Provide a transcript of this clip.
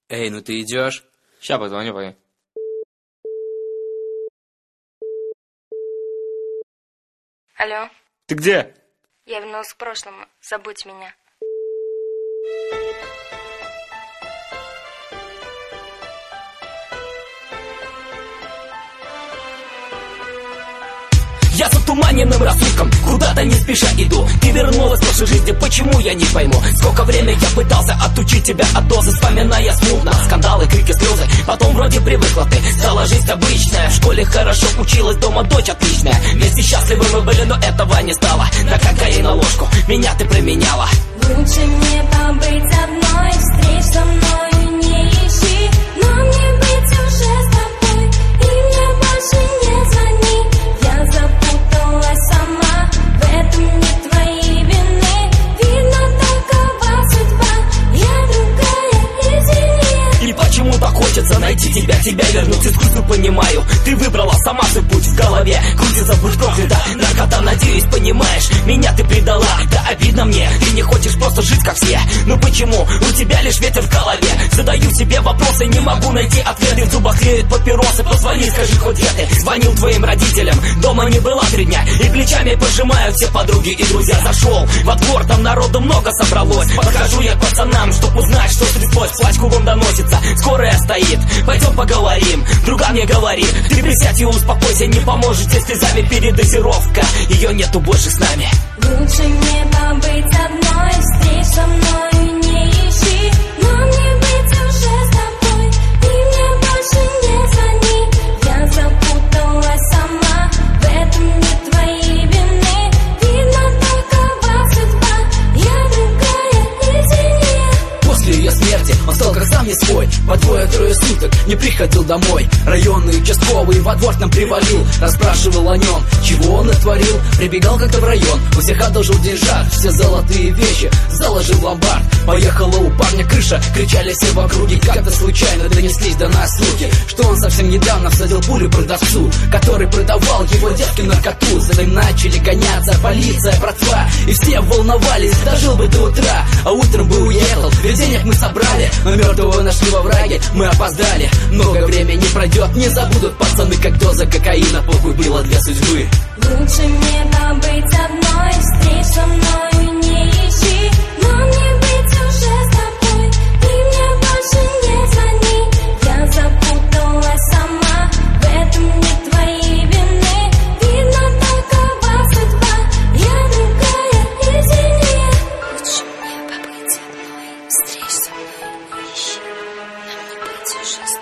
Эй, ну ты идешь? Ща позвоню, пойми. Алло, Ты где? я вернулась к прошлому. Забудь меня. Я затуманенным рассудком куда-то не спеша иду. Ты вернулась в прошлой жизни, почему я не пойму? Сколько времени я пытался отучить тебя от дозы, вспоминая смутно скандалы, крики, слезы. Потом вроде привыкла ты, стала жизнь обычная. В школе хорошо училась, дома дочь отличная. Вместе счастливы мы были, но этого не стало. На кокаин на ложку меня ты променяла. Лучше мне побыть одной, встреч со мною не ищи. Но мне быть уже с тобой, и мне больше не звони. Я запуталась сама, в этом нет твоей вины. Видно, такова судьба, я другая, извини. И почему так хочется найти тебя вернуть искусству, понимаю. Ты выбрала сама свой путь в голове. Крутится, будь проклята, наркота, надеюсь, понимаешь. Меня ты предала, да обидно мне. Ты не хочешь просто жить как все. Ну почему? У тебя лишь ветер в голове. Задаю себе вопросы, не могу найти ответы. В зубах тлеют папиросы, позвони, скажи хоть где ты. Звонил твоим родителям, дома не была 3 дня. И плечами пожимают все подруги и друзья. Зашел во двор, там народу много собралось. Подхожу я к пацанам, чтоб узнать, что стряслось. Плач кругом доносится, скорая стоит. Пойдем поговорим, друга мне говорит. Ты присядь и успокойся, не поможет тебе слезами передозировка. Ее нету больше с нами. Лучше мне побыть одной, встреч со мною не ищи. Но мне быть уже с тобой, и мне больше не звони. Я запуталась сама, в этом нет твоей вины. Видно, такова судьба, я другая, извини. После ее смерти он стал как сам не свой. По 2-3 суток не приходил домой. Районный участковый во двор нам привалил. Расспрашивал о нем, чего он натворил. Прибегал как-то в район, у всех одолжил деньжат. Все золотые вещи заложил в ломбард. Поехала у парня крыша, кричали все в округе. Как-то случайно донеслись до нас слухи, что он совсем недавно всадил пулю продавцу, который продавал его девке наркоту. За ним начали гоняться полиция, братва, и все волновались, дожил бы до утра. А утром бы уехал, ведь денег мы собрали, но мертвого нашли во враге, мы опоздали. Много времени пройдет, не забудут пацаны, как доза кокаина погубила для судьбы. Лучше мне побыть одной, встреч со мною не ищи. Но мне быть уже с тобой, и мне больше не звони. Я запуталась сама, в этом нет твоей вины. Видно, такова судьба, я другая, извини. Лучше мне побыть одной, встреч со мной не ищи. Нам не быть уже с